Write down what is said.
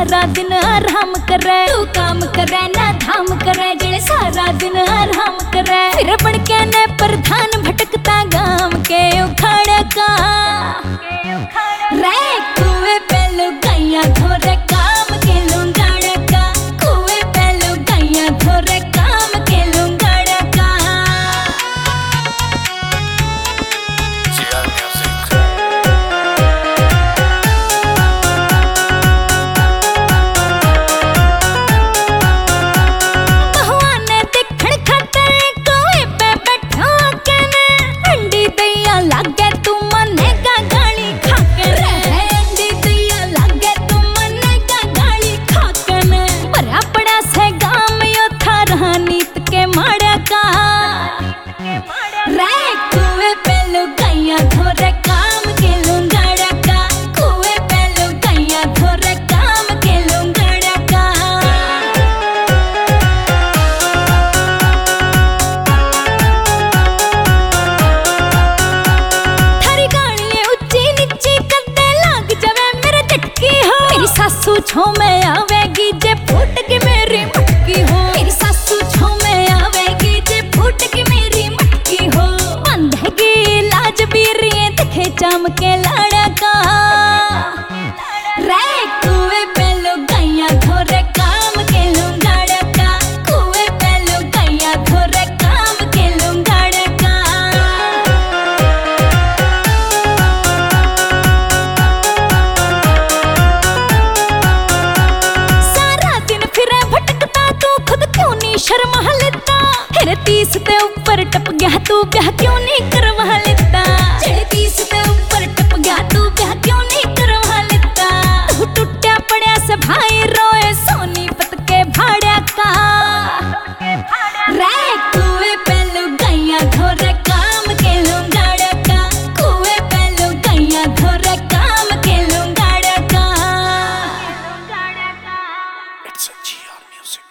सारा दिन आराम करे, तू काम करे ना धाम करे, जेड़े सारा दिन आराम करे। फिर बन के ने प्रधान भटकता गांव के उखाड़ का रे कुएं पे लुगाइयां धोरे काम के लुंगाड़ का, कुएं पे लुगाइयां धोरे काम के लुंगाड़ का। बहुआ ने देखण खातर कुएं पे बैठा के ने अंडी दैया लागे तू मनेगा गाली खाके रे, अंडी दैया लागे तू मनेगा गाली खाके ने। भरा पड़ा से गाम यो थारा नीत के माड़ा का रे कुएं पे लुगाइयां धोरे काम के लुंगाड़ा का, कुएं पे लुगाइयां धोरे काम के लुंगाड़ा का। थारी गालियां ऊंची नीची करते लाग जावे मेरे झटकी हो, मेरी सासू छो में आवेगी जे फूट के मेरी मटकी हो, मेरी सासू छो में आवेगी जे फूट के मेरी मटकी हो। बंधेगी लाज बीरिये दिखे चाम के लाड़ा का रे कुएं पे लुगाइयां धोरे काम के लुंगाड़ा का, कुएं पे लुगाइयां धोरे काम के लुंगाड़ा का। सारा दिन फिरे भटकता तू खुद क्यों नहीं शर्मा लेता, फिर 30 ते ऊपर टप गया तू ब्याह क्यों नहीं करवा लेता, 30